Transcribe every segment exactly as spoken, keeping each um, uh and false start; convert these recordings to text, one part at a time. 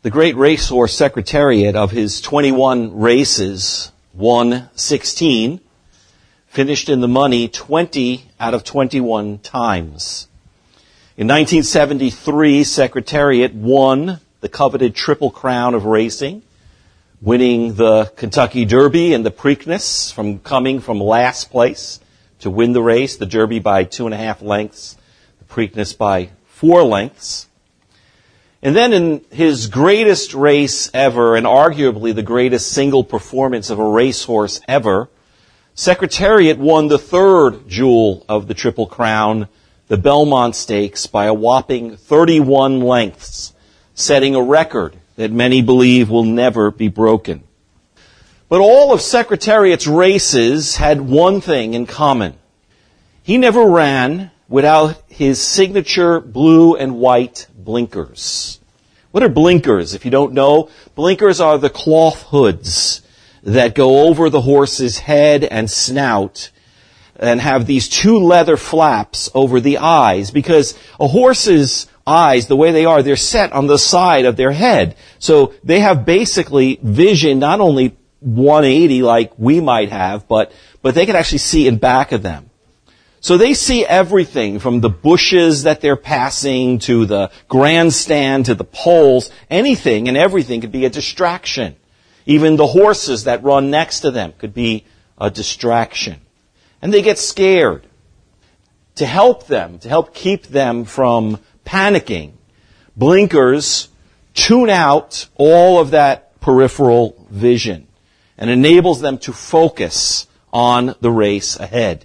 The great racehorse Secretariat, of his twenty-one races, won sixteen, finished in the money twenty out of twenty-one times. In nineteen seventy-three, Secretariat won the coveted Triple Crown of racing, winning the Kentucky Derby and the Preakness, from coming from last place to win the race, the Derby by two and a half lengths, the Preakness by four lengths. And then in his greatest race ever, and arguably the greatest single performance of a racehorse ever, Secretariat won the third jewel of the Triple Crown, the Belmont Stakes, by a whopping thirty-one lengths, setting a record that many believe will never be broken. But all of Secretariat's races had one thing in common. He never ran without his signature blue and white blinkers. What are blinkers? If you don't know, blinkers are the cloth hoods that go over the horse's head and snout and have these two leather flaps over the eyes, because a horse's eyes, the way they are, they're set on the side of their head. So they have basically vision not only one eighty like we might have, but, but they can actually see in back of them. So they see everything from the bushes that they're passing to the grandstand to the poles. Anything and everything could be a distraction. Even the horses that run next to them could be a distraction. And they get scared. To help them, to help keep them from panicking, blinkers tune out all of that peripheral vision and enables them to focus on the race ahead.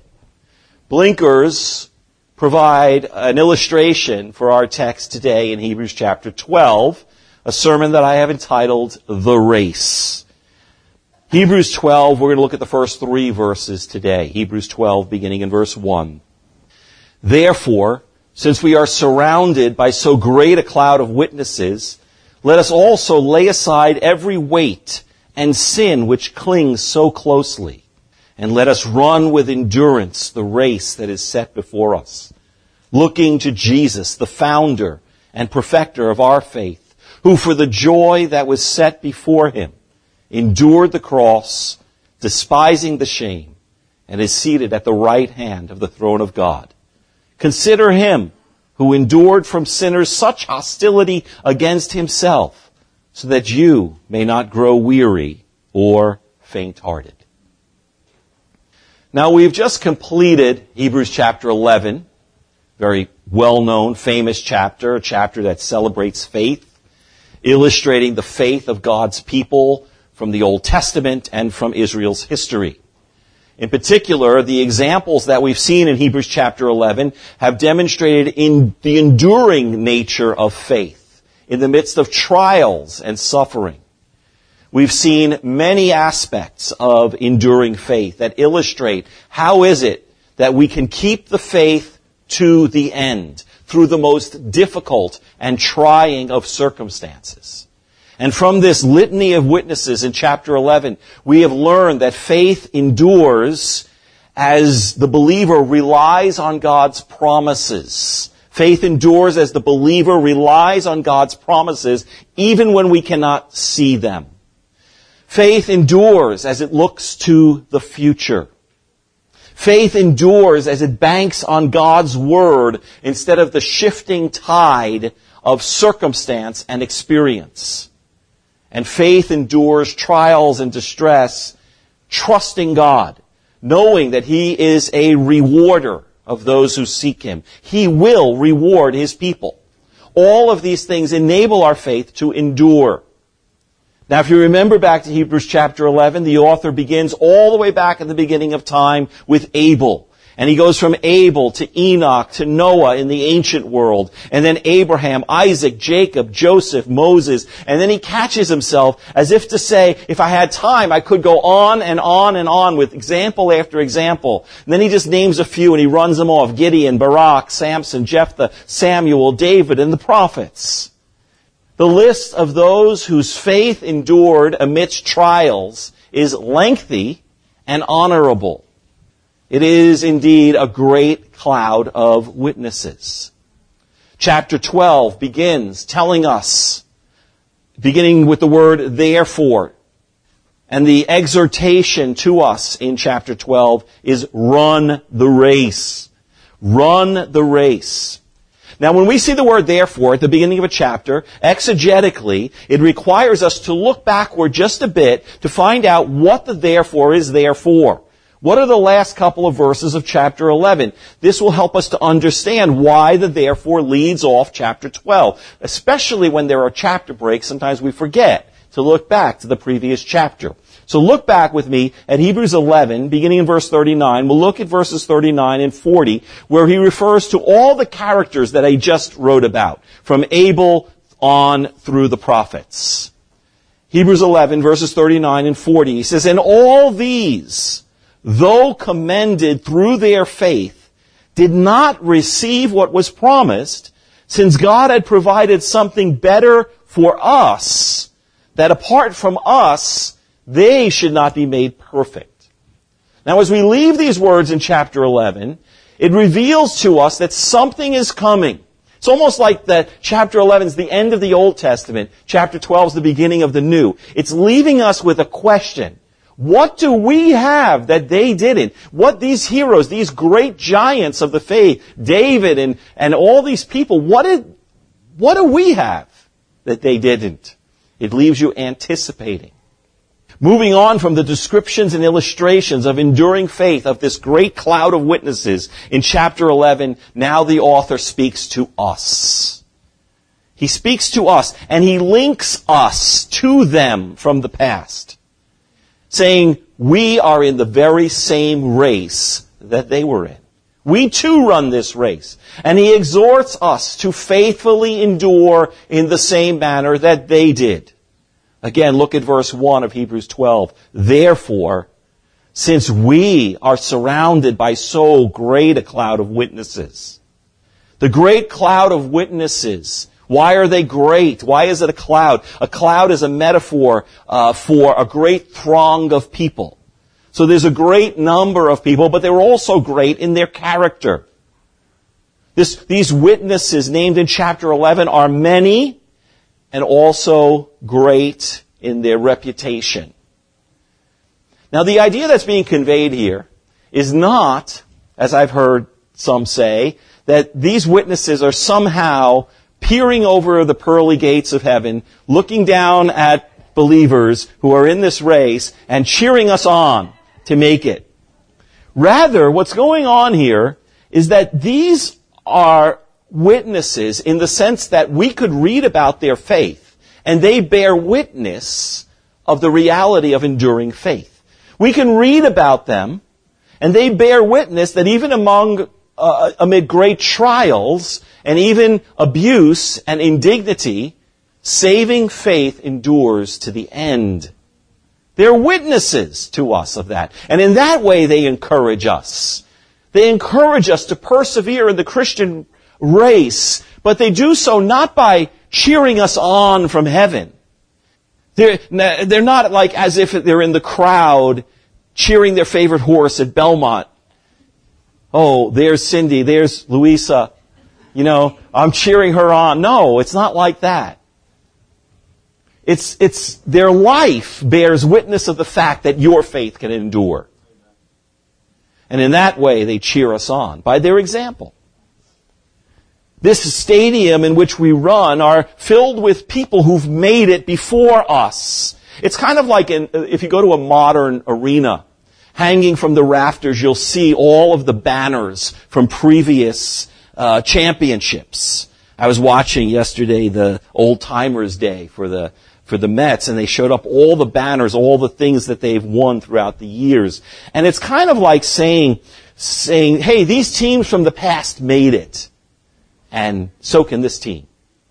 Blinkers provide an illustration for our text today in Hebrews chapter twelve, a sermon that I have entitled The Race. Hebrews twelve, we're going to look at the first three verses today. Hebrews twelve, beginning in verse one. Therefore, since we are surrounded by so great a cloud of witnesses, let us also lay aside every weight and sin which clings so closely. And let us run with endurance the race that is set before us, looking to Jesus, the founder and perfecter of our faith, who for the joy that was set before him endured the cross, despising the shame, and is seated at the right hand of the throne of God. Consider him who endured from sinners such hostility against himself, so that you may not grow weary or faint-hearted. Now, we've just completed Hebrews chapter eleven, very well-known, famous chapter, a chapter that celebrates faith, illustrating the faith of God's people from the Old Testament and from Israel's history. In particular, the examples that we've seen in Hebrews chapter eleven have demonstrated in the enduring nature of faith in the midst of trials and suffering. We've seen many aspects of enduring faith that illustrate how is it that we can keep the faith to the end through the most difficult and trying of circumstances. And from this litany of witnesses in chapter eleven, we have learned that faith endures as the believer relies on God's promises. Faith endures as the believer relies on God's promises even when we cannot see them. Faith endures as it looks to the future. Faith endures as it banks on God's word instead of the shifting tide of circumstance and experience. And faith endures trials and distress, trusting God, knowing that he is a rewarder of those who seek him. He will reward his people. All of these things enable our faith to endure. Now, if you remember back to Hebrews chapter eleven, the author begins all the way back at the beginning of time with Abel. And he goes from Abel to Enoch to Noah in the ancient world. And then Abraham, Isaac, Jacob, Joseph, Moses. And then he catches himself as if to say, if I had time, I could go on and on and on with example after example. And then he just names a few and he runs them off. Gideon, Barak, Samson, Jephthah, Samuel, David, and the prophets. The list of those whose faith endured amidst trials is lengthy and honorable. It is indeed a great cloud of witnesses. Chapter twelve begins telling us beginning with the word therefore. And the exhortation to us in chapter twelve is run the race. Run the race. Now when we see the word therefore at the beginning of a chapter, exegetically, it requires us to look backward just a bit to find out what the therefore is there for. What are the last couple of verses of chapter eleven? This will help us to understand why the therefore leads off chapter twelve. Especially when there are chapter breaks, sometimes we forget to look back to the previous chapter. So look back with me at Hebrews eleven, beginning in verse thirty-nine. We'll look at verses thirty-nine and forty, where he refers to all the characters that I just wrote about, from Abel on through the prophets. Hebrews eleven, verses thirty-nine and forty, he says, "And all these, though commended through their faith, did not receive what was promised, since God had provided something better for us, that apart from us, they should not be made perfect." Now, as we leave these words in chapter eleven, it reveals to us that something is coming. It's almost like that chapter eleven is the end of the Old Testament. Chapter twelve is the beginning of the New. It's leaving us with a question. What do we have that they didn't? What these heroes, these great giants of the faith, David and, and all these people, what did, what do we have that they didn't? It leaves you anticipating. Moving on from the descriptions and illustrations of enduring faith of this great cloud of witnesses in chapter eleven, now the author speaks to us. He speaks to us and he links us to them from the past, saying we are in the very same race that they were in. We too run this race. And he exhorts us to faithfully endure in the same manner that they did. Again, look at verse one of Hebrews twelve. "Therefore, since we are surrounded by so great a cloud of witnesses." The great cloud of witnesses. Why are they great? Why is it a cloud? A cloud is a metaphor uh, for a great throng of people. So there's a great number of people, but they're also great in their character. This, these witnesses named in chapter eleven are many and also great in their reputation. Now the idea that's being conveyed here is not, as I've heard some say, that these witnesses are somehow peering over the pearly gates of heaven, looking down at believers who are in this race and cheering us on to make it. Rather, what's going on here is that these are witnesses in the sense that we could read about their faith and they bear witness of the reality of enduring faith. We can read about them and they bear witness that even among uh, amid great trials and even abuse and indignity, saving faith endures to the end. They're witnesses to us of that. And in that way they encourage us. They encourage us to persevere in the Christian race, but they do so not by cheering us on from heaven. They're, they're not like as if they're in the crowd cheering their favorite horse at Belmont. Oh, there's Cindy, there's Louisa. You know, I'm cheering her on. No, it's not like that. It's, it's, their life bears witness of the fact that your faith can endure. And in that way, they cheer us on by their example. This stadium in which we run are filled with people who've made it before us. It's kind of like in, if you go to a modern arena, hanging from the rafters, you'll see all of the banners from previous uh, championships. I was watching yesterday the Old Timers Day for the for the Mets, and they showed up all the banners, all the things that they've won throughout the years. And it's kind of like saying, saying, hey, these teams from the past made it. And so can this team.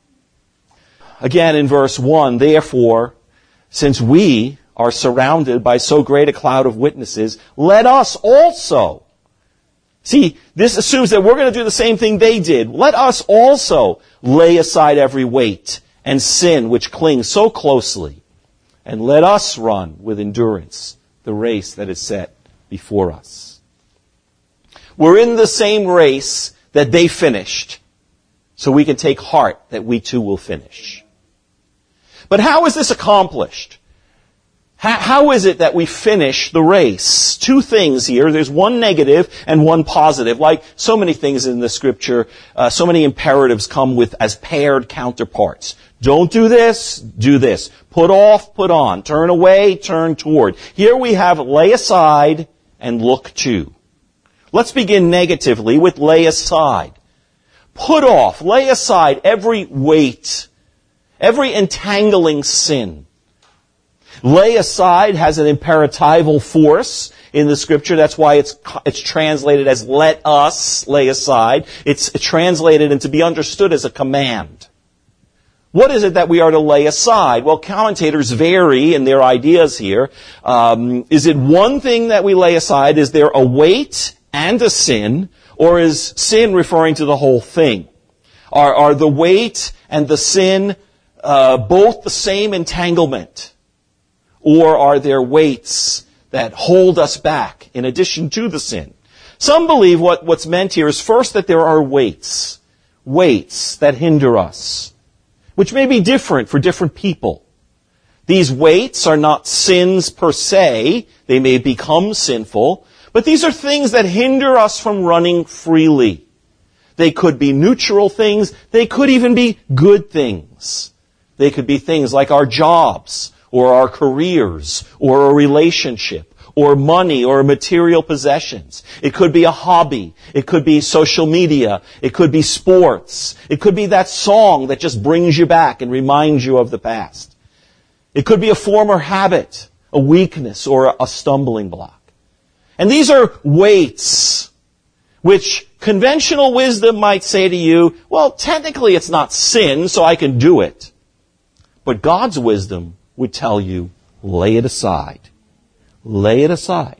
Again, in verse one, "Therefore, since we are surrounded by so great a cloud of witnesses, let us also." See, this assumes that we're going to do the same thing they did. Let us also lay aside every weight and sin which clings so closely, and let us run with endurance the race that is set before us. We're in the same race that they finished, so we can take heart that we too will finish. But how is this accomplished? How, how is it that we finish the race? Two things here. There's one negative and one positive. Like so many things in the Scripture, uh, so many imperatives come with as paired counterparts. Don't do this, do this. Put off, put on. Turn away, turn toward. Here we have lay aside and look to. Let's begin negatively with lay aside. Put off, lay aside every weight, every entangling sin. Lay aside has an imperatival force in the Scripture. That's why it's it's translated as let us lay aside. It's translated and to be understood as a command. What is it that we are to lay aside? Well, commentators vary in their ideas here. Um, is it one thing that we lay aside? Is there a weight and a sin? Or is sin referring to the whole thing? Are, are the weight and the sin uh, both the same entanglement? Or are there weights that hold us back in addition to the sin? Some believe what, what's meant here is first that there are weights. Weights that hinder us, which may be different for different people. These weights are not sins per se. They may become sinful. But these are things that hinder us from running freely. They could be neutral things. They could even be good things. They could be things like our jobs, or our careers, or a relationship, or money, or material possessions. It could be a hobby. It could be social media. It could be sports. It could be that song that just brings you back and reminds you of the past. It could be a former habit, a weakness, or a stumbling block. And these are weights which conventional wisdom might say to you, well, technically it's not sin, so I can do it. But God's wisdom would tell you, lay it aside. Lay it aside.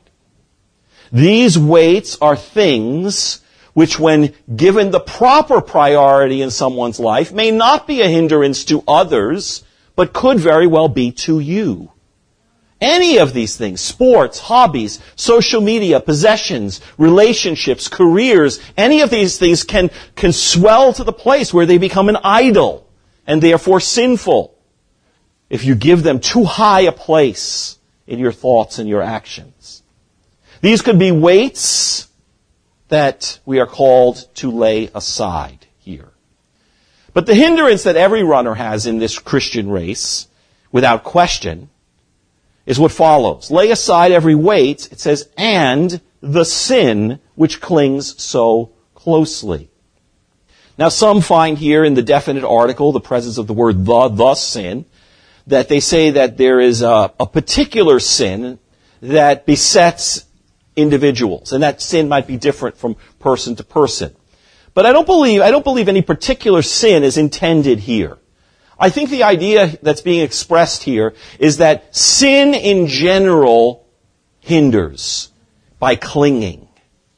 These weights are things which, when given the proper priority in someone's life, may not be a hindrance to others, but could very well be to you. Any of these things, sports, hobbies, social media, possessions, relationships, careers, any of these things can, can swell to the place where they become an idol and therefore sinful if you give them too high a place in your thoughts and your actions. These could be weights that we are called to lay aside here. But the hindrance that every runner has in this Christian race, without question, is what follows. Lay aside every weight, it says, and the sin which clings so closely. Now some find here in the definite article the presence of the word the, the sin, that they say that there is a, a particular sin that besets individuals, and that sin might be different from person to person. But I don't believe, I don't believe any particular sin is intended here. I think the idea that's being expressed here is that sin in general hinders by clinging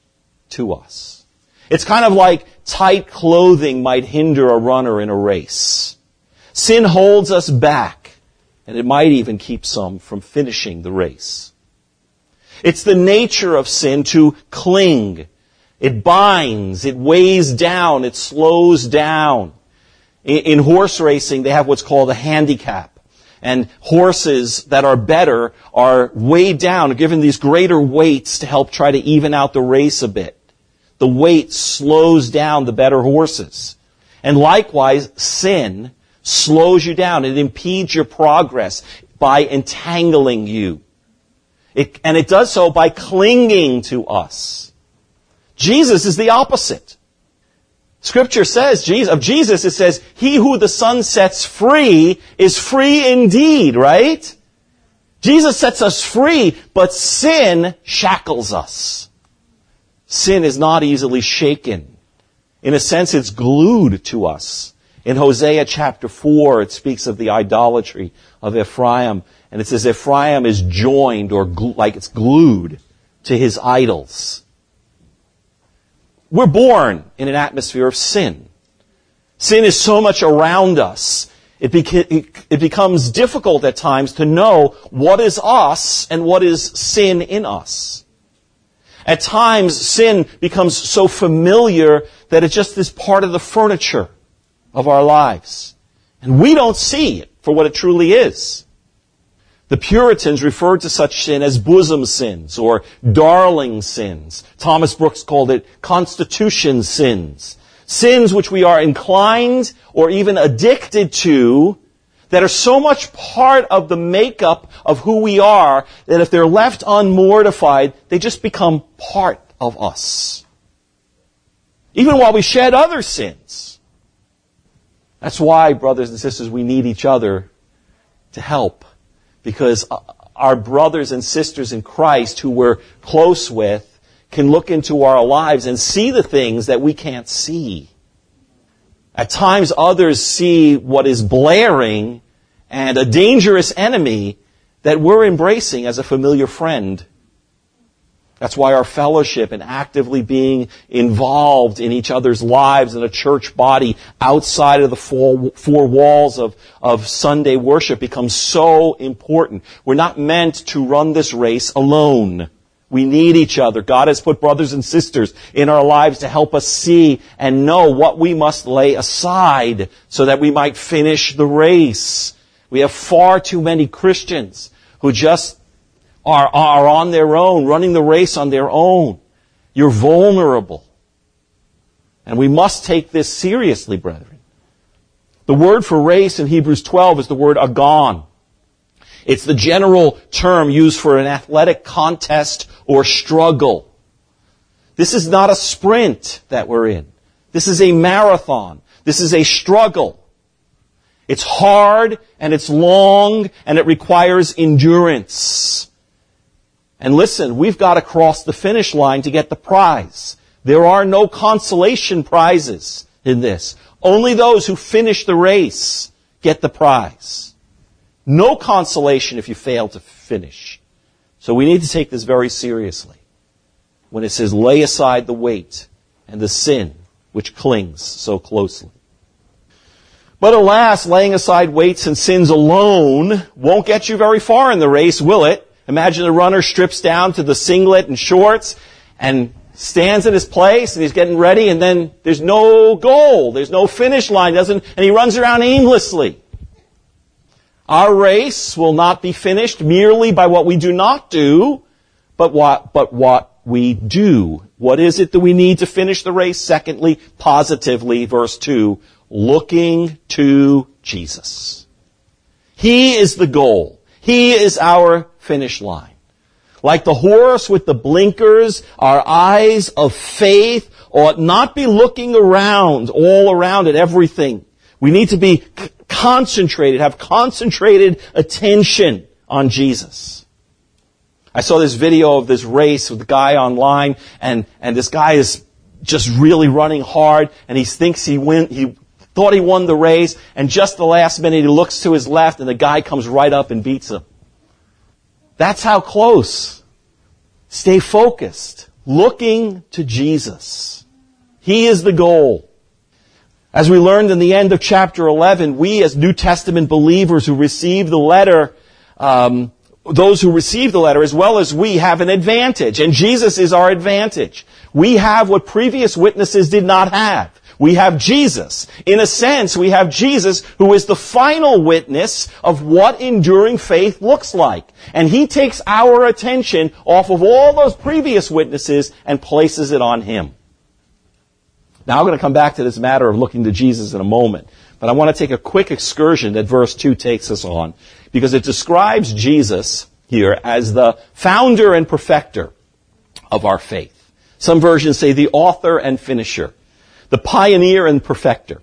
to us. It's kind of like tight clothing might hinder a runner in a race. Sin holds us back, and it might even keep some from finishing the race. It's the nature of sin to cling. It binds, it weighs down, it slows down. In horse racing, they have what's called a handicap. And horses that are better are weighed down, given these greater weights to help try to even out the race a bit. The weight slows down the better horses. And likewise, sin slows you down. It impedes your progress by entangling you. It, and it does so by clinging to us. Jesus is the opposite. Scripture says, of Jesus, it says, he who the Son sets free is free indeed, right? Jesus sets us free, but sin shackles us. Sin is not easily shaken. In a sense, it's glued to us. In Hosea chapter four, it speaks of the idolatry of Ephraim, and it says Ephraim is joined, or gl- like it's glued to his idols. We're born in an atmosphere of sin. Sin is so much around us. It, beca- it becomes difficult at times to know what is us and what is sin in us. At times, sin becomes so familiar that it just is part of the furniture of our lives. And we don't see it for what it truly is. The Puritans referred to such sin as bosom sins or darling sins. Thomas Brooks called it constitution sins. Sins which we are inclined or even addicted to that are so much part of the makeup of who we are that if they're left unmortified, they just become part of us. Even while we shed other sins. That's why, brothers and sisters, we need each other to help. Because our brothers and sisters in Christ who we're close with can look into our lives and see the things that we can't see. At times others see what is blaring and a dangerous enemy that we're embracing as a familiar friend. That's why our fellowship and actively being involved in each other's lives in a church body outside of the four, four walls of, of Sunday worship becomes so important. We're not meant to run this race alone. We need each other. God has put brothers and sisters in our lives to help us see and know what we must lay aside so that we might finish the race. We have far too many Christians who just Are, are on their own, running the race on their own. You're vulnerable. And we must take this seriously, brethren. The word for race in Hebrews twelve is the word agon. It's the general term used for an athletic contest or struggle. This is not a sprint that we're in. This is a marathon. This is a struggle. It's hard and it's long and it requires endurance. And listen, we've got to cross the finish line to get the prize. There are no consolation prizes in this. Only those who finish the race get the prize. No consolation if you fail to finish. So we need to take this very seriously. When it says, lay aside the weight and the sin which clings so closely. But alas, laying aside weights and sins alone won't get you very far in the race, will it? Imagine a runner strips down to the singlet and shorts and stands in his place and he's getting ready and then there's no goal. There's no finish line. Doesn't, and he runs around aimlessly. Our race will not be finished merely by what we do not do, but what, but what we do. What is it that we need to finish the race? Secondly, positively, verse two, looking to Jesus. He is the goal. He is our finish line. Like the horse with the blinkers, our eyes of faith ought not be looking around, all around at everything. We need to be c- concentrated, have concentrated attention on Jesus. I saw this video of this race with a guy online, and, and this guy is just really running hard, and he thinks he win, he thought he won the race, and just the last minute he looks to his left, and the guy comes right up and beats him. That's how close. Stay focused. Looking to Jesus. He is the goal. As we learned in the end of chapter eleven, we as New Testament believers who receive the letter, um, those who receive the letter as well as we have an advantage. And Jesus is our advantage. We have what previous witnesses did not have. We have Jesus. In a sense, we have Jesus who is the final witness of what enduring faith looks like. And he takes our attention off of all those previous witnesses and places it on him. Now I'm going to come back to this matter of looking to Jesus in a moment. But I want to take a quick excursion that verse two takes us on. Because it describes Jesus here as the founder and perfecter of our faith. Some versions say the author and finisher. The pioneer and perfecter.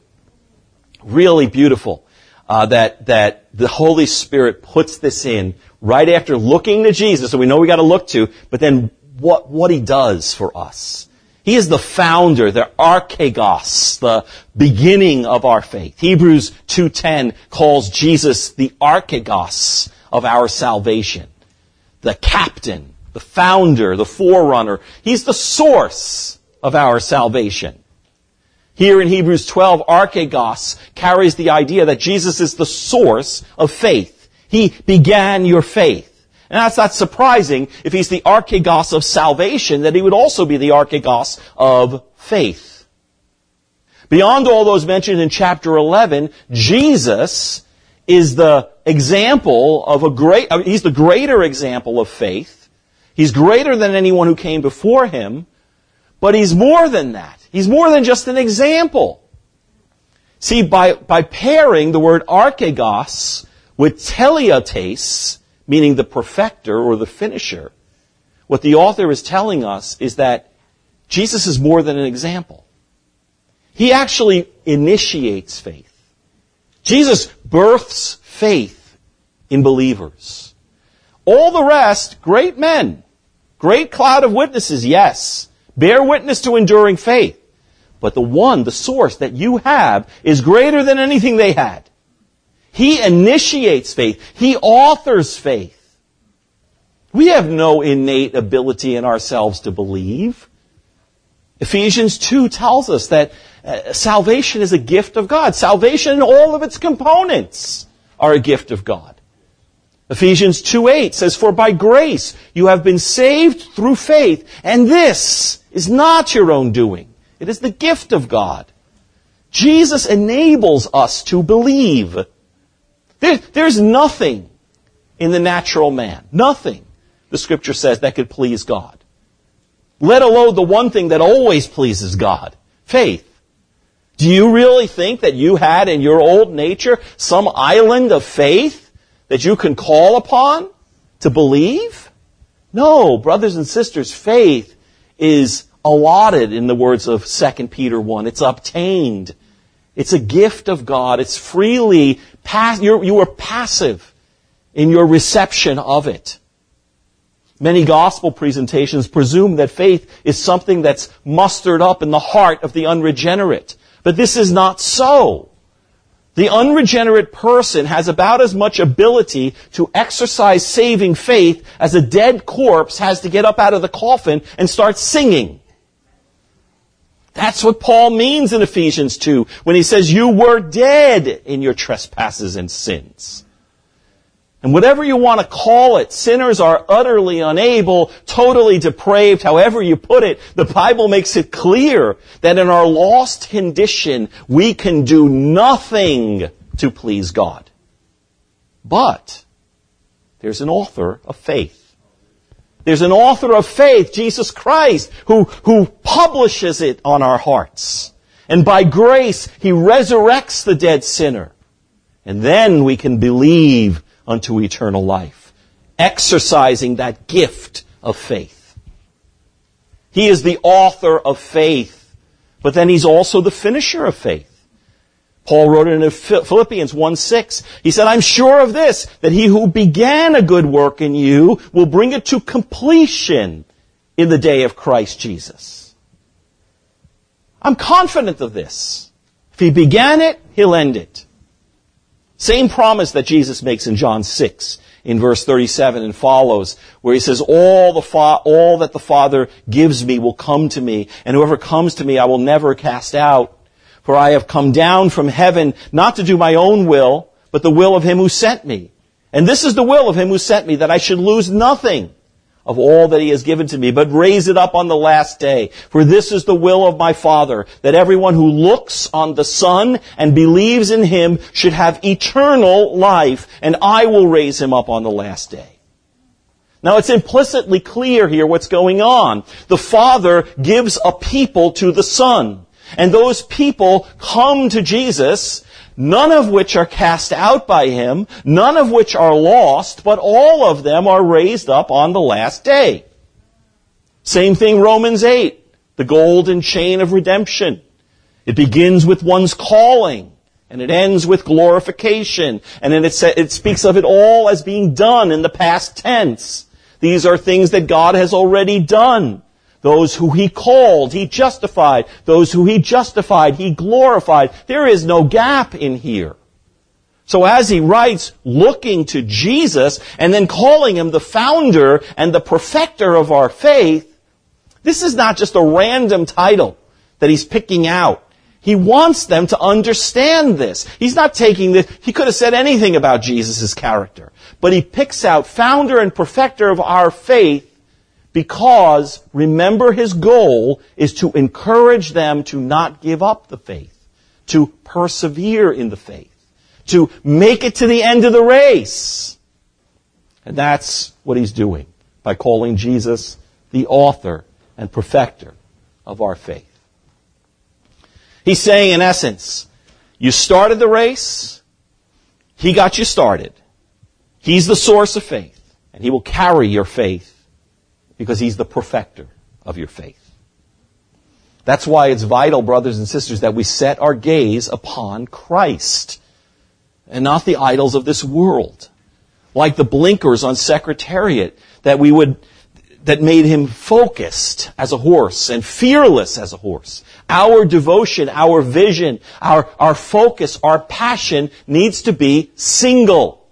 Really beautiful uh, that that the Holy Spirit puts this in right after looking to Jesus, so we know we got to look to, but then what what he does for us. He is the founder, the archegos, the beginning of our faith. Hebrews two ten calls Jesus the archegos of our salvation. The captain, the founder, the forerunner. He's the source of our salvation. Here in Hebrews twelve, archegos carries the idea that Jesus is the source of faith. He began your faith. And that's not surprising if he's the archegos of salvation, that he would also be the archegos of faith. Beyond all those mentioned in chapter eleven, Jesus is the example of a great, he's the greater example of faith. He's greater than anyone who came before him, but he's more than that. He's more than just an example. See, by, by pairing the word archegos with teleiotes, meaning the perfecter or the finisher, what the author is telling us is that Jesus is more than an example. He actually initiates faith. Jesus births faith in believers. All the rest, great men, great cloud of witnesses, yes, bear witness to enduring faith. But the one, the source that you have, is greater than anything they had. He initiates faith. He authors faith. We have no innate ability in ourselves to believe. Ephesians two tells us that uh, salvation is a gift of God. Salvation and all of its components are a gift of God. Ephesians two eight says, "For by grace you have been saved through faith, and this is not your own doing. It is the gift of God." Jesus enables us to believe. There, there's nothing in the natural man, nothing, the Scripture says, that could please God. Let alone the one thing that always pleases God, faith. Do you really think that you had in your old nature some island of faith that you can call upon to believe? No, brothers and sisters, faith is allotted in the words of Second Peter one. It's obtained. It's a gift of God. It's freely, pass- you're, you are passive in your reception of it. Many gospel presentations presume that faith is something that's mustered up in the heart of the unregenerate. But this is not so. The unregenerate person has about as much ability to exercise saving faith as a dead corpse has to get up out of the coffin and start singing. That's what Paul means in Ephesians two when he says, "You were dead in your trespasses and sins." And whatever you want to call it, sinners are utterly unable, totally depraved, however you put it. The Bible makes it clear that in our lost condition, we can do nothing to please God. But there's an author of faith. There's an author of faith, Jesus Christ, who, who publishes it on our hearts. And by grace, He resurrects the dead sinner. And then we can believe unto eternal life, exercising that gift of faith. He is the author of faith, but then He's also the finisher of faith. Paul wrote it in Philippians one six. He said, "I'm sure of this, that He who began a good work in you will bring it to completion in the day of Christ Jesus." I'm confident of this. If He began it, He'll end it. Same promise that Jesus makes in John six, in verse thirty-seven and follows, where He says, all, the fa- all that the Father gives me will come to me, and whoever comes to me I will never cast out. For I have come down from heaven not to do my own will, but the will of Him who sent me. And this is the will of Him who sent me, that I should lose nothing of all that He has given to me, but raise it up on the last day. For this is the will of my Father, that everyone who looks on the Son and believes in Him should have eternal life, and I will raise him up on the last day. Now it's implicitly clear here what's going on. The Father gives a people to the Son, and those people come to Jesus, none of which are cast out by Him, none of which are lost, but all of them are raised up on the last day. Same thing Romans eight, the golden chain of redemption. It begins with one's calling, and it ends with glorification. And then it, sa- it speaks of it all as being done in the past tense. These are things that God has already done. Those who He called, He justified. Those who He justified, He glorified. There is no gap in here. So as he writes, looking to Jesus and then calling Him the founder and the perfecter of our faith, this is not just a random title that he's picking out. He wants them to understand this. He's not taking this. He could have said anything about Jesus' character. But he picks out founder and perfecter of our faith because, remember, his goal is to encourage them to not give up the faith, to persevere in the faith, to make it to the end of the race. And that's what he's doing by calling Jesus the author and perfecter of our faith. He's saying, in essence, you started the race, he got you started. He's the source of faith, and he will carry your faith because he's the perfecter of your faith. That's why it's vital, brothers and sisters, that we set our gaze upon Christ and not the idols of this world. Like the blinkers on Secretariat that we would, that made him focused as a horse and fearless as a horse. Our devotion, our vision, our, our focus, our passion needs to be single.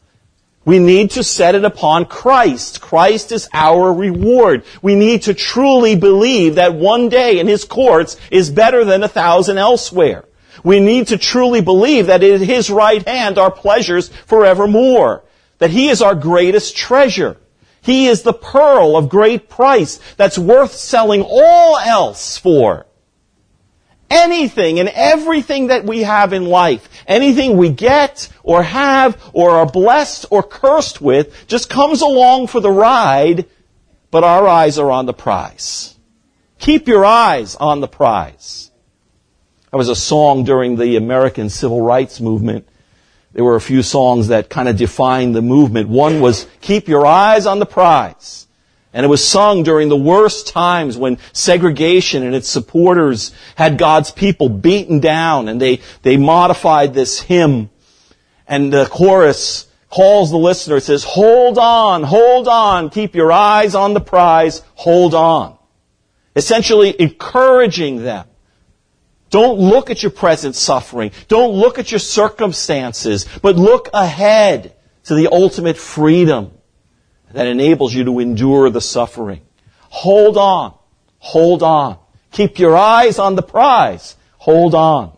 We need to set it upon Christ. Christ is our reward. We need to truly believe that one day in his courts is better than a thousand elsewhere. We need to truly believe that at his right hand are pleasures forevermore. That he is our greatest treasure. He is the pearl of great price that's worth selling all else for. Anything and everything that we have in life, anything we get or have or are blessed or cursed with, just comes along for the ride, but our eyes are on the prize. Keep your eyes on the prize. There was a song during the American Civil Rights Movement. There were a few songs that kind of defined the movement. One was, "Keep your eyes on the prize." And it was sung during the worst times when segregation and its supporters had God's people beaten down, and they, they modified this hymn. And the chorus calls the listener, it says, "Hold on, hold on, keep your eyes on the prize, hold on." Essentially encouraging them. Don't look at your present suffering. Don't look at your circumstances, but look ahead to the ultimate freedom that enables you to endure the suffering. Hold on. Hold on. Keep your eyes on the prize. Hold on.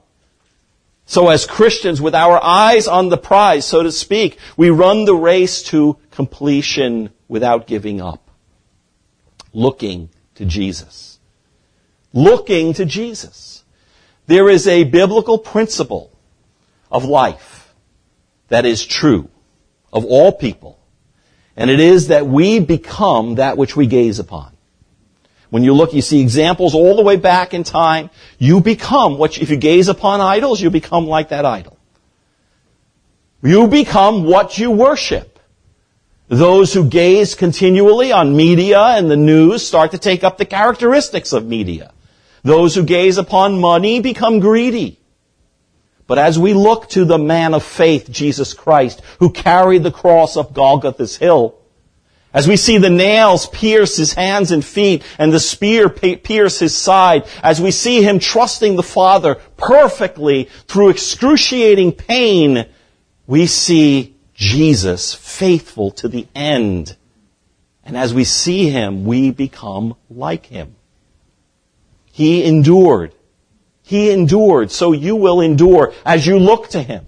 So as Christians, with our eyes on the prize, so to speak, we run the race to completion without giving up. Looking to Jesus. Looking to Jesus. There is a biblical principle of life that is true of all people. And it is that we become that which we gaze upon. When you look, you see examples all the way back in time. You become what, if you gaze upon idols, you become like that idol. You become what you worship. Those who gaze continually on media and the news start to take up the characteristics of media. Those who gaze upon money become greedy. But as we look to the man of faith, Jesus Christ, who carried the cross up Golgotha's hill, as we see the nails pierce his hands and feet and the spear pierce his side, as we see him trusting the Father perfectly through excruciating pain, we see Jesus faithful to the end. And as we see him, we become like him. He endured. He endured, so you will endure as you look to him.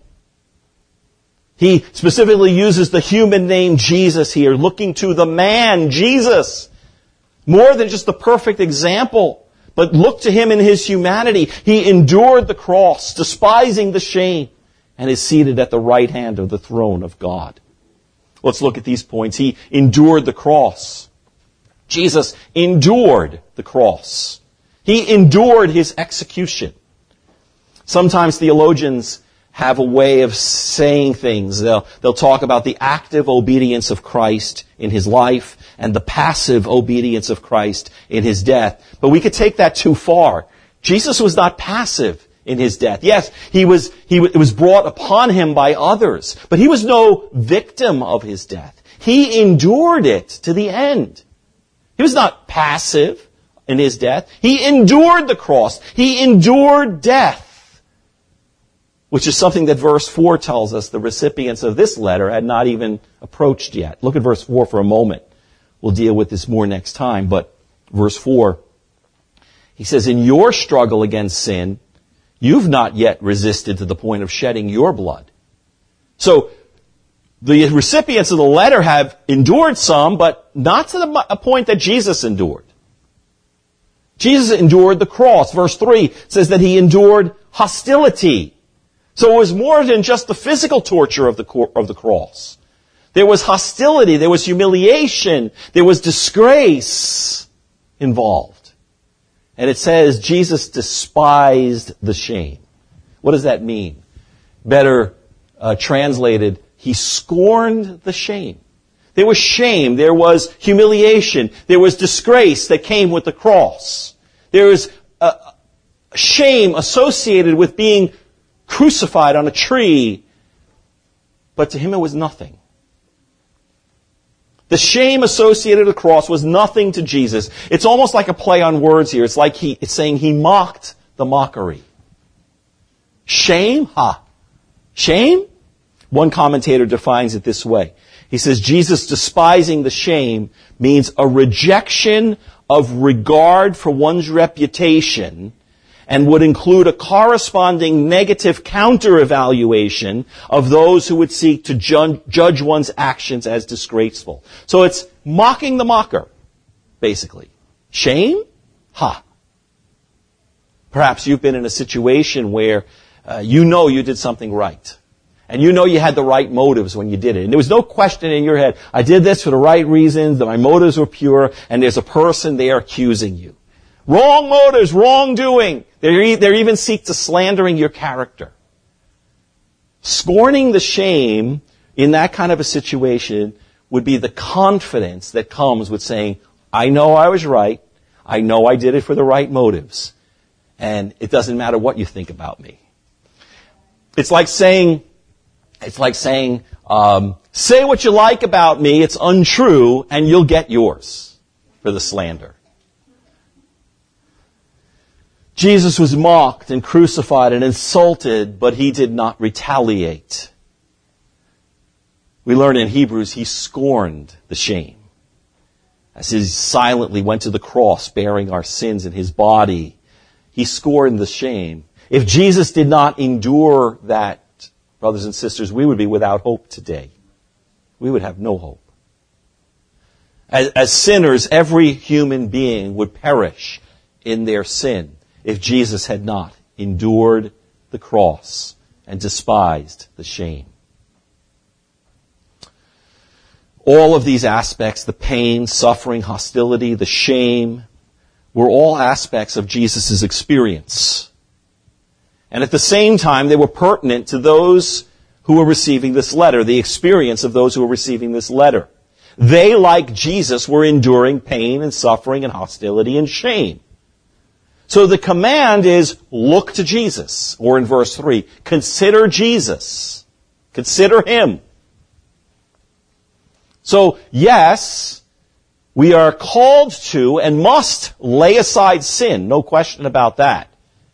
He specifically uses the human name Jesus here, looking to the man, Jesus. More than just the perfect example, but look to him in his humanity. He endured the cross, despising the shame, and is seated at the right hand of the throne of God. Let's look at these points. He endured the cross. Jesus endured the cross. He endured his execution. Sometimes theologians have a way of saying things. They'll, they'll talk about the active obedience of Christ in his life and the passive obedience of Christ in his death. But we could take that too far. Jesus was not passive in his death. Yes, he was, he, it was brought upon him by others, but he was no victim of his death. He endured it to the end. He was not passive in his death. He endured the cross. He endured death, which is something that verse four tells us the recipients of this letter had not even approached yet. Look at verse four for a moment. We'll deal with this more next time, but verse four, he says, "In your struggle against sin, you've not yet resisted to the point of shedding your blood." So, the recipients of the letter have endured some, but not to the point that Jesus endured. Jesus endured the cross. Verse three says that he endured hostility. So it was more than just the physical torture of the, cor- of the cross. There was hostility, there was humiliation, there was disgrace involved. And it says Jesus despised the shame. What does that mean? Better uh, translated, he scorned the shame. There was shame, there was humiliation, there was disgrace that came with the cross. There was uh, shame associated with being crucified on a tree, but to him it was nothing. The shame associated with the cross was nothing to Jesus. It's almost like a play on words here. It's like he, it's saying he mocked the mockery. Shame? Ha. Shame? One commentator defines it this way. He says Jesus despising the shame means a rejection of regard for one's reputation and would include a corresponding negative counter-evaluation of those who would seek to ju- judge one's actions as disgraceful. So it's mocking the mocker, basically. Shame? Ha. Perhaps you've been in a situation where uh, you know you did something right. And you know you had the right motives when you did it. And there was no question in your head, I did this for the right reasons, that my motives were pure, and there's a person there accusing you. Wrong motives, wrongdoing. They they even seek to slandering your character. Scorning the shame in that kind of a situation would be the confidence that comes with saying, I know I was right. I know I did it for the right motives. And it doesn't matter what you think about me. It's like saying, it's like saying, um, say what you like about me, it's untrue, and you'll get yours for the slander. Jesus was mocked and crucified and insulted, but he did not retaliate. We learn in Hebrews he scorned the shame as he silently went to the cross bearing our sins in his body. He scorned the shame. If Jesus did not endure that, brothers and sisters, we would be without hope today. We would have no hope. As, as sinners, every human being would perish in their sin if Jesus had not endured the cross and despised the shame. All of these aspects, the pain, suffering, hostility, the shame, were all aspects of Jesus' experience. And at the same time, they were pertinent to those who were receiving this letter, the experience of those who were receiving this letter. They, like Jesus, were enduring pain and suffering and hostility and shame. So the command is, look to Jesus. Or in verse three, consider Jesus. Consider him. So, yes, we are called to and must lay aside sin. No question about that.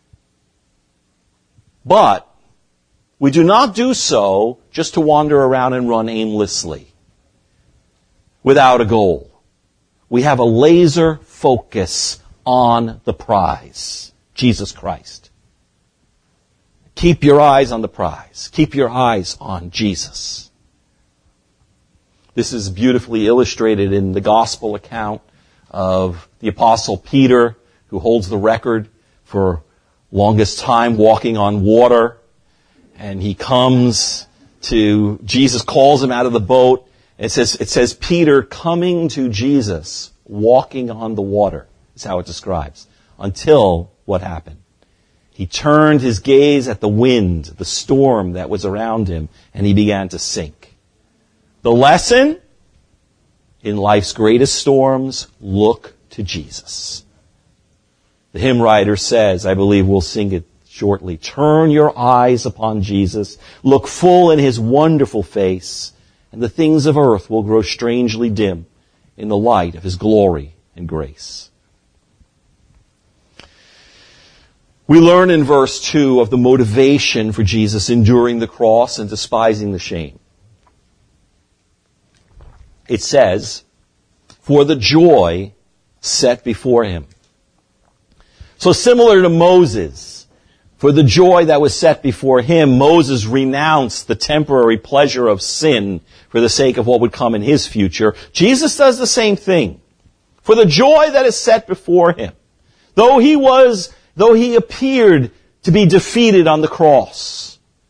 But we do not do so just to wander around and run aimlessly without a goal. We have a laser focus on the prize, Jesus Christ. Keep your eyes on the prize. Keep your eyes on Jesus. This is beautifully illustrated in the gospel account of the Apostle Peter, who holds the record for longest time walking on water. And he comes to, Jesus calls him out of the boat. It says, it says Peter coming to Jesus, walking on the water. Is how it describes. Until what happened? He turned his gaze at the wind, the storm that was around him, and he began to sink. The lesson? In life's greatest storms, look to Jesus. The hymn writer says, I believe we'll sing it shortly, turn your eyes upon Jesus, look full in his wonderful face, and the things of earth will grow strangely dim in the light of his glory and grace. We learn in verse two of the motivation for Jesus enduring the cross and despising the shame. It says, for the joy set before him. So similar to Moses, for the joy that was set before him, Moses renounced the temporary pleasure of sin for the sake of what would come in his future. Jesus does the same thing. For the joy that is set before him. Though he was, though he appeared to be defeated on the cross,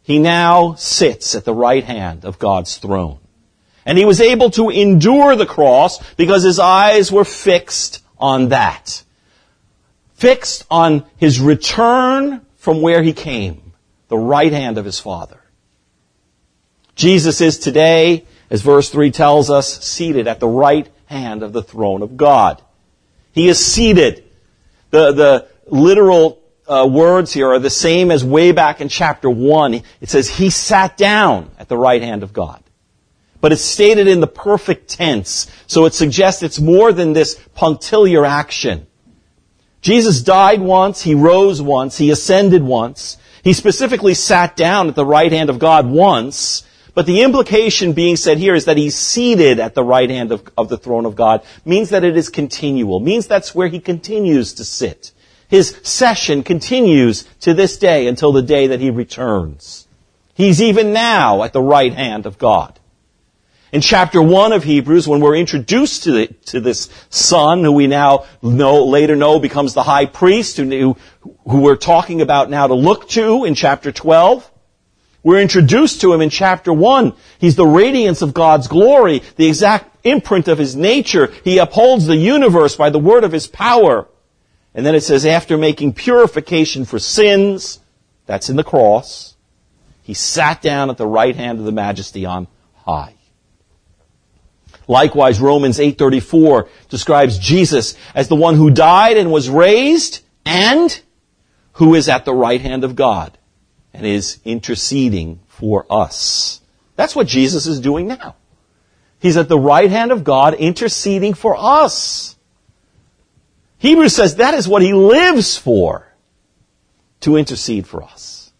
he now sits at the right hand of God's throne. And he was able to endure the cross because his eyes were fixed on that. Fixed on his return from where he came, the right hand of his Father. Jesus is today, as verse three tells us, seated at the right hand of the throne of God. He is seated. The, the literal uh, words here are the same as way back in chapter one. It says he sat down at the right hand of God. But it's stated in the perfect tense, so it suggests it's more than this punctiliar action. Jesus died once, he rose once, he ascended once. He specifically sat down at the right hand of God once, but the implication being said here is that he's seated at the right hand of, of the throne of God, means that it is continual, means that's where he continues to sit. His session continues to this day until the day that he returns. He's even now at the right hand of God. In chapter one of Hebrews, when we're introduced to, the, to this son, who we now know, later know becomes the high priest, who, who we're talking about now to look to in chapter twelve, we're introduced to him in chapter one. He's the radiance of God's glory, the exact imprint of his nature. He upholds the universe by the word of his power. And then it says, after making purification for sins, that's in the cross, he sat down at the right hand of the Majesty on high. Likewise, Romans eight thirty-four describes Jesus as the one who died and was raised and who is at the right hand of God and is interceding for us. That's what Jesus is doing now. He's at the right hand of God interceding for us. Hebrews says that is what he lives for, to intercede for us.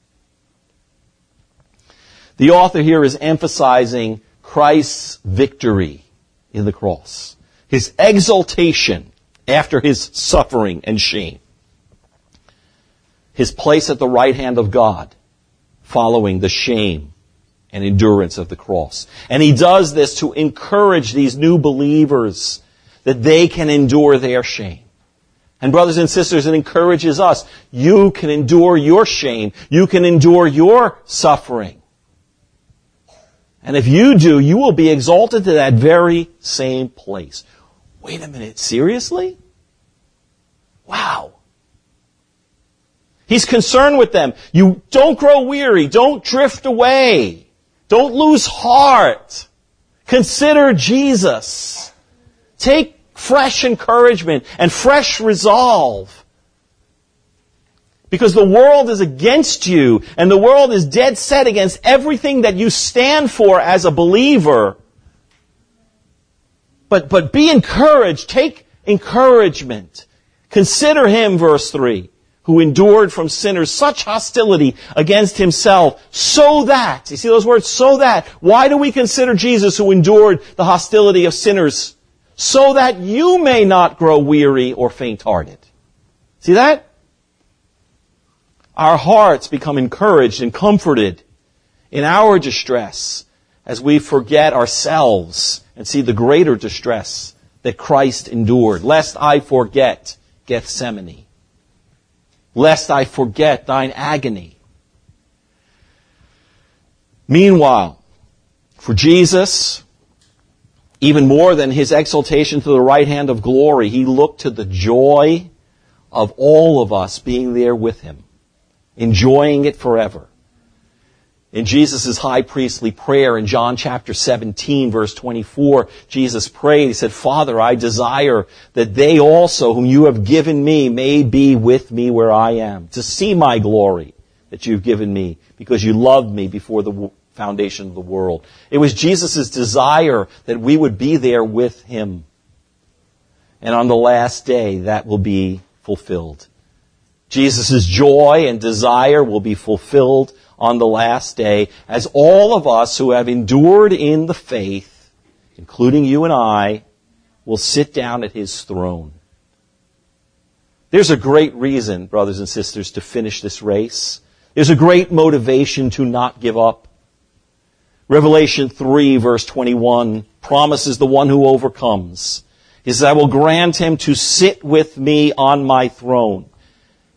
The author here is emphasizing Christ's victory in the cross. His exaltation after his suffering and shame. His place at the right hand of God following the shame and endurance of the cross. And he does this to encourage these new believers that they can endure their shame. And brothers and sisters, it encourages us. You can endure your shame. You can endure your suffering. And if you do, you will be exalted to that very same place. Wait a minute, seriously? Wow. He's concerned with them. You don't grow weary. Don't drift away. Don't lose heart. Consider Jesus. Take fresh encouragement and fresh resolve. Because the world is against you, and the world is dead set against everything that you stand for as a believer. But, but be encouraged. Take encouragement. Consider him, verse three, who endured from sinners such hostility against himself, so that, you see those words, so that. Why do we consider Jesus who endured the hostility of sinners? So that you may not grow weary or faint-hearted. See that? Our hearts become encouraged and comforted in our distress as we forget ourselves and see the greater distress that Christ endured. Lest I forget Gethsemane. Lest I forget thine agony. Meanwhile, for Jesus, even more than his exaltation to the right hand of glory, he looked to the joy of all of us being there with him. Enjoying it forever. In Jesus' high priestly prayer in John chapter seventeen, verse twenty-four, Jesus prayed, he said, Father, I desire that they also, whom you have given me, may be with me where I am, to see my glory that you've given me, because you loved me before the foundation of the world. It was Jesus' desire that we would be there with him. And on the last day, that will be fulfilled. Jesus' joy and desire will be fulfilled on the last day as all of us who have endured in the faith, including you and I, will sit down at his throne. There's a great reason, brothers and sisters, to finish this race. There's a great motivation to not give up. Revelation three, verse twenty-one, promises the one who overcomes. He says, I will grant him to sit with me on my throne,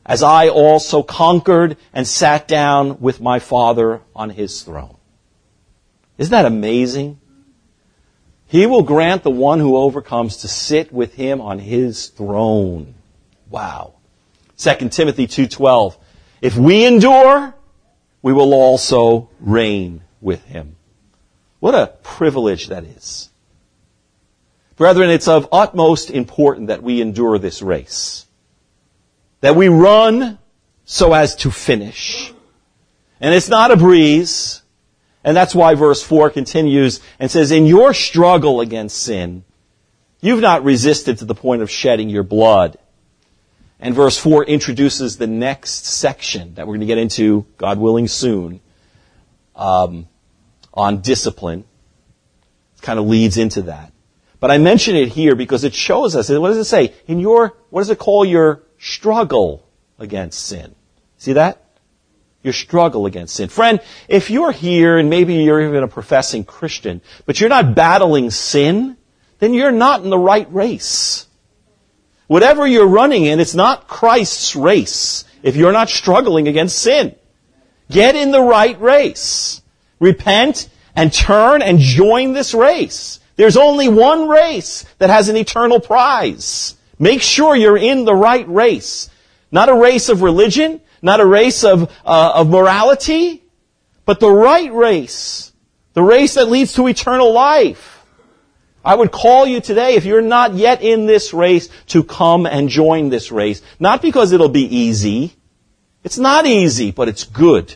as I also conquered and sat down with my Father on his throne. Isn't that amazing? He will grant the one who overcomes to sit with him on his throne. Wow. Second Timothy two twelve. If we endure, we will also reign with him. What a privilege that is. Brethren, it's of utmost importance that we endure this race. That we run so as to finish. And it's not a breeze. And that's why verse four continues and says, in your struggle against sin, you've not resisted to the point of shedding your blood. And verse four introduces the next section that we're going to get into, God willing, soon, um, on discipline. It kind of leads into that. But I mention it here because it shows us, what does it say? In your, what does it call your struggle against sin? See that? Your struggle against sin. Friend, if you're here and maybe you're even a professing Christian, but you're not battling sin, then you're not in the right race. Whatever you're running in, it's not Christ's race if you're not struggling against sin. Get in the right race. Repent and turn and join this race. There's only one race that has an eternal prize. Make sure you're in the right race. Not a race of religion, not a race of, uh, of morality, but the right race. The race that leads to eternal life. I would call you today, if you're not yet in this race, to come and join this race. Not because it'll be easy. It's not easy, but it's good.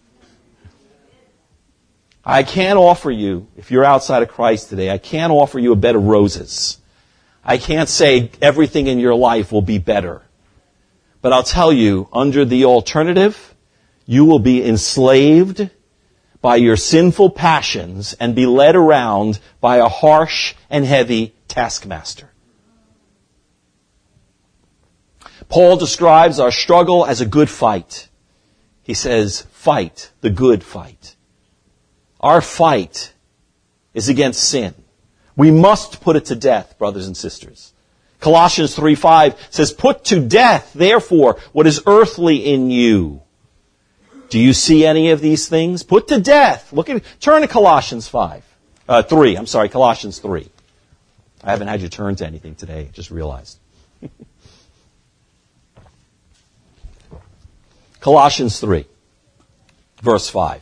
I can't offer you, if you're outside of Christ today, I can't offer you a bed of roses. I can't say everything in your life will be better. But I'll tell you, under the alternative, you will be enslaved by your sinful passions and be led around by a harsh and heavy taskmaster. Paul describes our struggle as a good fight. He says, fight the good fight. Our fight is against sin. We must put it to death, brothers and sisters. Colossians three five says, put to death, therefore, what is earthly in you. Do you see any of these things? Put to death. Look at, turn to Colossians five. Uh, three, I'm sorry, Colossians three. I haven't had you turn to anything today, I just realized. Colossians three, verse five.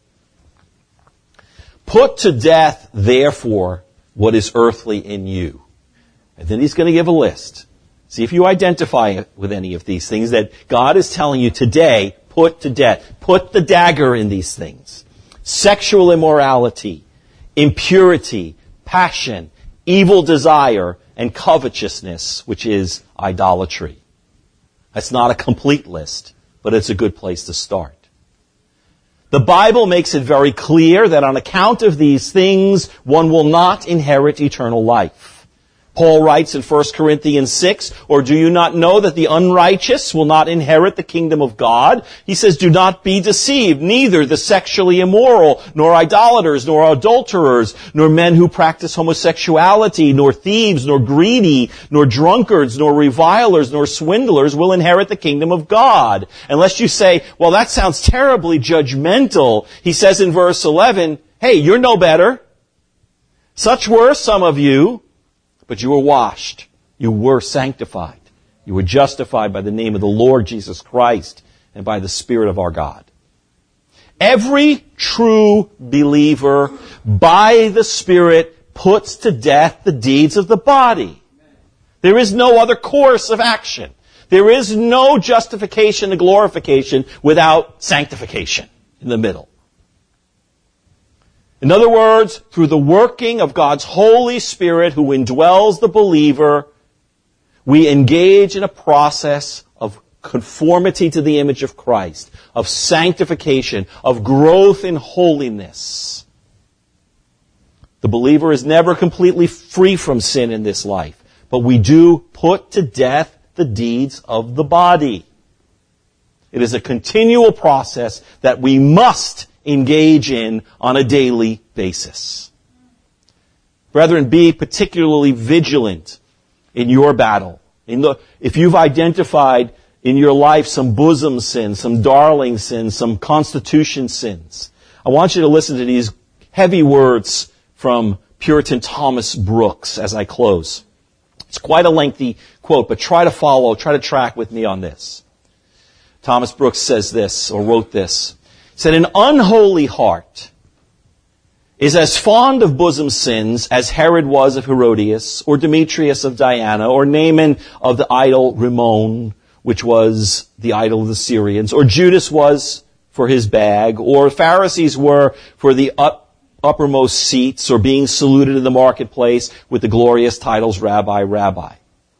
Put to death, therefore, what is earthly in you. And then he's going to give a list. See if you identify with any of these things that God is telling you today, put to death. Put the dagger in these things. Sexual immorality, impurity, passion, evil desire, and covetousness, which is idolatry. That's not a complete list, but it's a good place to start. The Bible makes it very clear that on account of these things, one will not inherit eternal life. Paul writes in First Corinthians six, or do you not know that the unrighteous will not inherit the kingdom of God? He says, do not be deceived, neither the sexually immoral, nor idolaters, nor adulterers, nor men who practice homosexuality, nor thieves, nor greedy, nor drunkards, nor revilers, nor swindlers will inherit the kingdom of God. Unless you say, well, that sounds terribly judgmental. He says in verse eleven, hey, you're no better. Such were some of you. But you were washed. You were sanctified. You were justified by the name of the Lord Jesus Christ and by the Spirit of our God. Every true believer, by the Spirit, puts to death the deeds of the body. There is no other course of action. There is no justification and glorification without sanctification in the middle. In other words, through the working of God's Holy Spirit who indwells the believer, we engage in a process of conformity to the image of Christ, of sanctification, of growth in holiness. The believer is never completely free from sin in this life, but we do put to death the deeds of the body. It is a continual process that we must engage in on a daily basis. Brethren, be particularly vigilant in your battle. In the, if you've identified in your life some bosom sins, some darling sins, some constitution sins. I want you to listen to these heavy words from Puritan Thomas Brooks as I close. It's quite a lengthy quote, but try to follow, try to track with me on this. Thomas Brooks says this, or wrote this. He said, an unholy heart is as fond of bosom sins as Herod was of Herodias, or Demetrius of Diana, or Naaman of the idol Rimmon, which was the idol of the Syrians, or Judas was for his bag, or Pharisees were for the up, uppermost seats, or being saluted in the marketplace with the glorious titles Rabbi, Rabbi.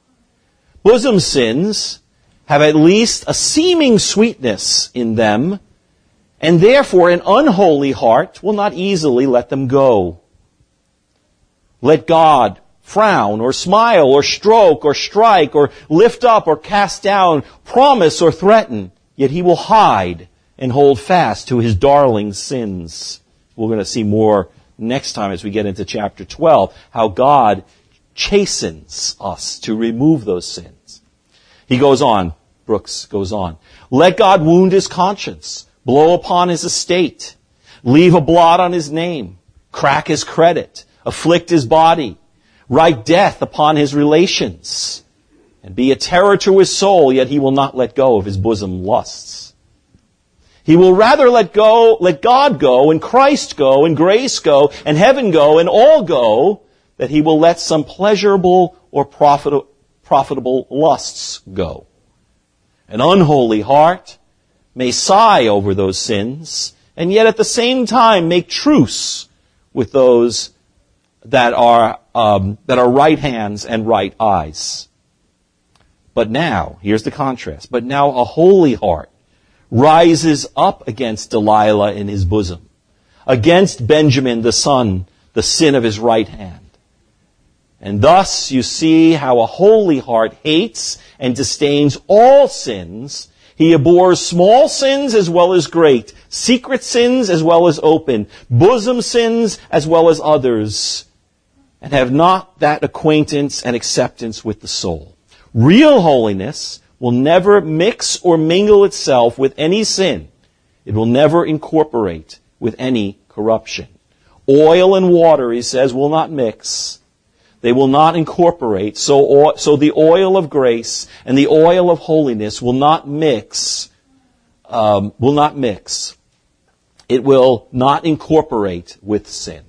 Bosom sins have at least a seeming sweetness in them, and therefore an unholy heart will not easily let them go. Let God frown or smile or stroke or strike or lift up or cast down, promise or threaten, yet he will hide and hold fast to his darling sins. We're going to see more next time as we get into chapter twelve, how God chastens us to remove those sins. He goes on, Brooks goes on, let God wound his conscience, blow upon his estate, leave a blot on his name, crack his credit, afflict his body, write death upon his relations, and be a terror to his soul, yet he will not let go of his bosom lusts. He will rather let go, let God go, and Christ go, and grace go, and heaven go, and all go, that he will let some pleasurable or profit, profitable lusts go. An unholy heart may sigh over those sins, and yet at the same time make truce with those that are um, that are right hands and right eyes. But now, here's the contrast, but now a holy heart rises up against Delilah in his bosom, against Benjamin the son, the sin of his right hand. And thus you see how a holy heart hates and disdains all sins. He abhors small sins as well as great, secret sins as well as open, bosom sins as well as others, and have not that acquaintance and acceptance with the soul. Real holiness will never mix or mingle itself with any sin. It will never incorporate with any corruption. Oil and water, he says, will not mix. They will not incorporate. So, so the oil of grace and the oil of holiness will not mix. Um, will not mix. It will not incorporate with sin.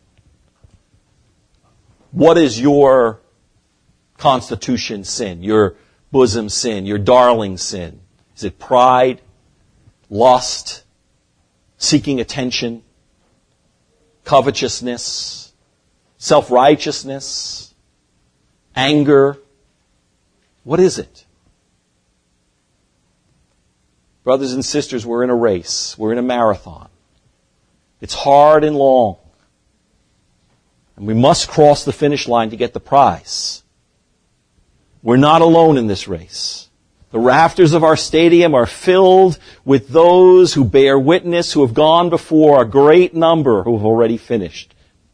What is your constitution sin? Your bosom sin? Your darling sin? Is it pride, lust, seeking attention, covetousness, self-righteousness, anger? What is it? Brothers and sisters, we're in a race. We're in a marathon. It's hard and long. And we must cross the finish line to get the prize. We're not alone in this race. The rafters of our stadium are filled with those who bear witness, who have gone before, a great number who have already finished.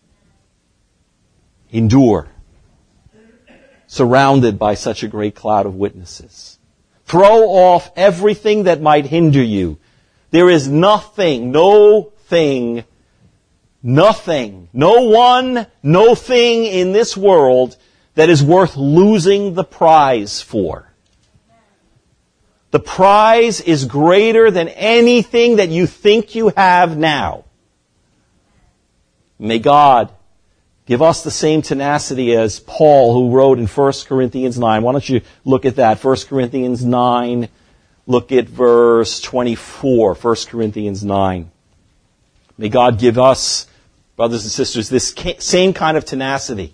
Endure, surrounded by such a great cloud of witnesses. Throw off everything that might hinder you. There is nothing, no thing, nothing, no one, no thing in this world that is worth losing the prize for. The prize is greater than anything that you think you have now. May God give us the same tenacity as Paul, who wrote in First Corinthians nine. Why don't you look at that? First Corinthians nine, look at verse twenty-four. First Corinthians nine. May God give us, brothers and sisters, this same kind of tenacity.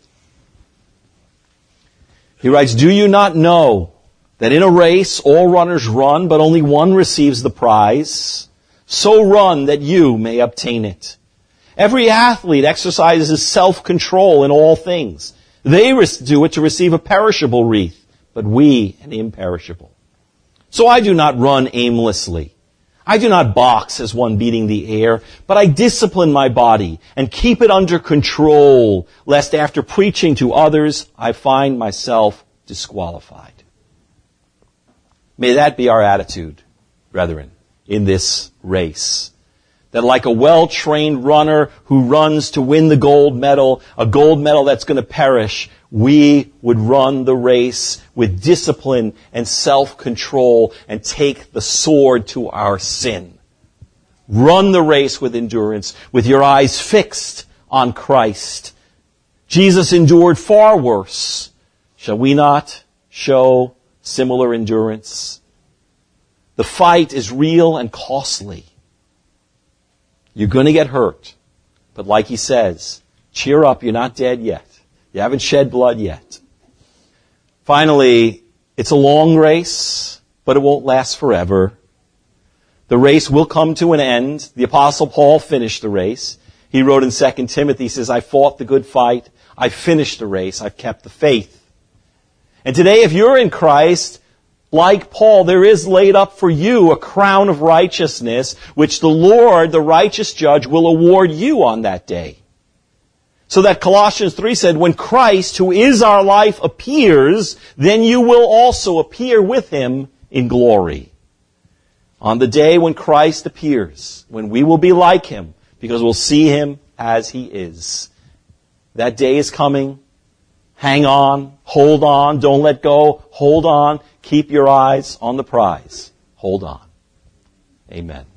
He writes, do you not know that in a race all runners run, but only one receives the prize? So run that you may obtain it. Every athlete exercises self-control in all things. They do it to receive a perishable wreath, but we an imperishable. So I do not run aimlessly. I do not box as one beating the air, but I discipline my body and keep it under control, lest after preaching to others, I find myself disqualified. May that be our attitude, brethren, in this race. That like a well-trained runner who runs to win the gold medal, a gold medal that's going to perish, we would run the race with discipline and self-control and take the sword to our sin. Run the race with endurance, with your eyes fixed on Christ. Jesus endured far worse. Shall we not show similar endurance? The fight is real and costly. You're going to get hurt. But like he says, cheer up, you're not dead yet. You haven't shed blood yet. Finally, it's a long race, but it won't last forever. The race will come to an end. The Apostle Paul finished the race. He wrote in Second Timothy, he says, I fought the good fight. I finished the race. I've kept the faith. And today, if you're in Christ, like Paul, there is laid up for you a crown of righteousness, which the Lord, the righteous judge, will award you on that day. So that Colossians three said, when Christ, who is our life, appears, then you will also appear with him in glory. On the day when Christ appears, when we will be like him, because we'll see him as he is. That day is coming. Hang on, hold on, don't let go, hold on, keep your eyes on the prize. Hold on. Amen.